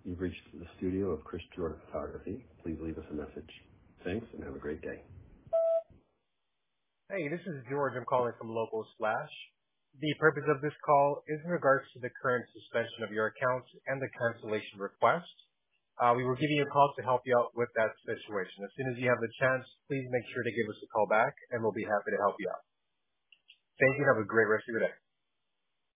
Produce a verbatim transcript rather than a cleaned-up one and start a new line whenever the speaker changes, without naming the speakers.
You've reached the studio of Chris Jordan Photography. Please leave us a message. Thanks, and have a great day.
Hey, this is George. I'm calling from Local Splash. The purpose of this call is in regards to the current suspension of your account and the cancellation request. Uh, we were giving you a call to help you out with that situation. As soon as you have the chance, please make sure to give us a call back, and we'll be happy to help you out. Thank you. Have a great rest of your day.